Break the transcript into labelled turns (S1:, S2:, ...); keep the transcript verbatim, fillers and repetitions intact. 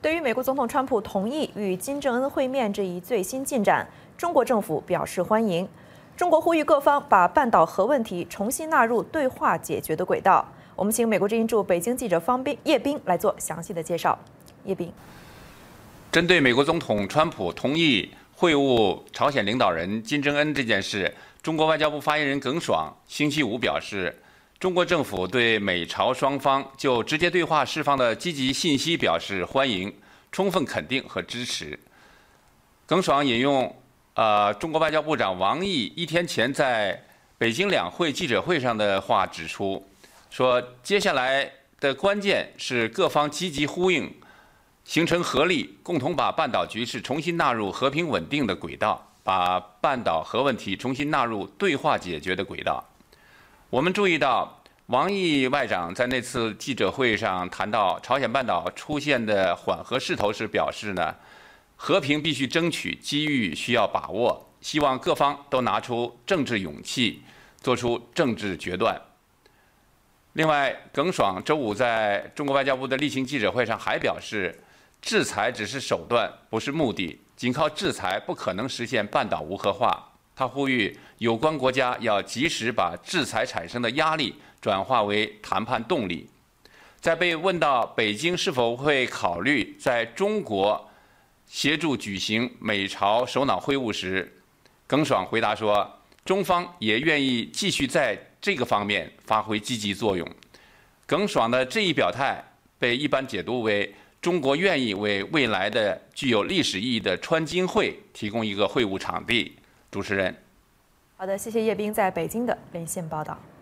S1: 对于美国总统川普同意与金正恩会面这一最新进展，中国政府表示欢迎。中国呼吁各方把半岛核问题重新纳入对话解决的轨道。我们请美国之音驻北京记者方斌、叶斌来做详细的介绍。叶斌，
S2: 针对美国总统川普同意会晤朝鲜领导人金正恩这件事，中国外交部发言人耿爽星期五表示，中国政府对美朝双方就直接对话释放的积极信息表示欢迎、充分肯定和支持。耿爽引用呃中国外交部长王毅一天前在北京两会记者会上的话指出，说接下来的关键是各方积极呼应，形成合力，共同把半岛局势重新纳入和平稳定的轨道，把半岛核问题重新纳入对话解决的轨道。我们注意到，王毅外长在那次记者会上谈到朝鲜半岛出现的缓和势头时表示呢，和平必须争取，机遇需要把握，希望各方都拿出政治勇气，做出政治决断。另外，耿爽周五在中国外交部的例行记者会上还表示，制裁只是手段，不是目的，仅靠制裁不可能实现半岛无核化。他呼吁有关国家要及时把制裁产生的压力转化为谈判动力。在被问到北京是否会考虑在中国协助举行美朝首脑会晤时，耿爽回答说，中方也愿意继续在这个方面发挥积极作用。耿爽的这一表态被一般解读为中国愿意为未来的具有历史意义的川金会提供一个会晤场地。主持人，
S1: 好的，谢谢叶斌在北京的连线报道。